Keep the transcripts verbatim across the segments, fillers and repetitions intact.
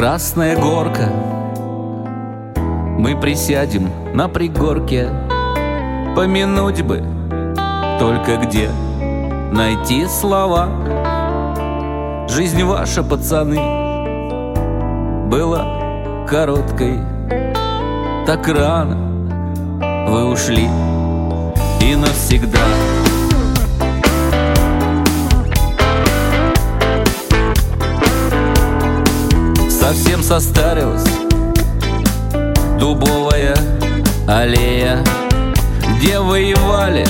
Красная горка, мы присядем на пригорке, помянуть бы только где найти слова. Жизнь ваша, пацаны, была короткой, так рано вы ушли и навсегда. Совсем состарилась дубовая аллея, где воевали,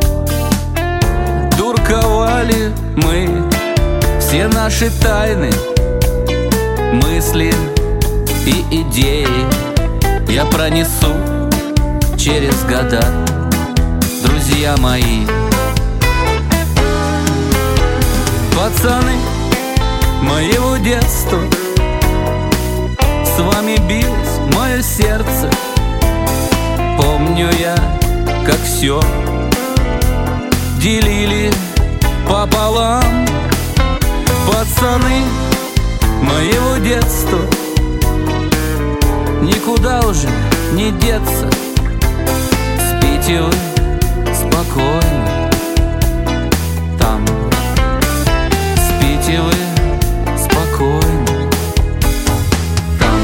дурковали мы. Все наши тайны, мысли и идеи я пронесу через года, друзья мои. Пацаны моего детства, с вами билось мое сердце. Помню я, как все делили пополам. Пацаны моего детства, никуда уже не деться. Спите вы спокойно там, спите вы спокойно там.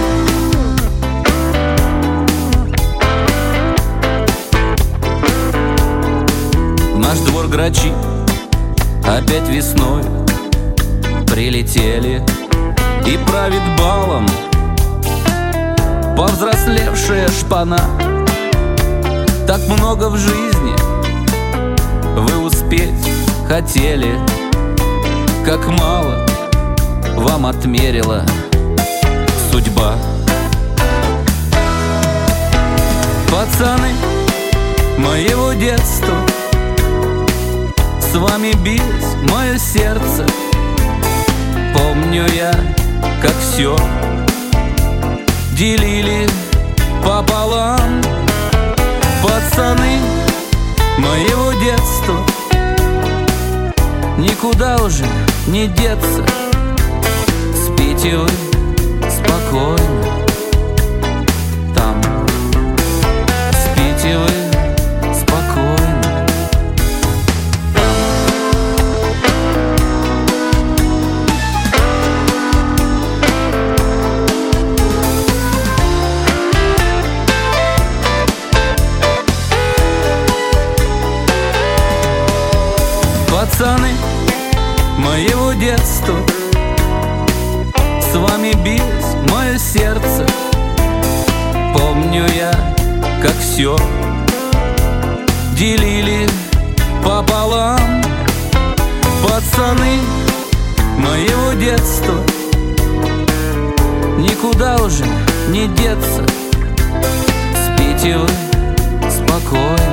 В наш двор грачи опять весной прилетели, и правит балом повзрослевшая шпана. Так много в жизни вы успеть хотели, как мало вам отмерила судьба. Пацаны моего детства, с вами билось мое сердце. Помню я, как все делили пополам. Пацаны моего детства, никуда уже не деться. Спите вы спокойно там, спите вы спокойно там. Пацаны моего детства, с вами билось мое сердце. Помню я, как все делили пополам. Пацаны моего детства, никуда уже не деться. Спите вы спокойно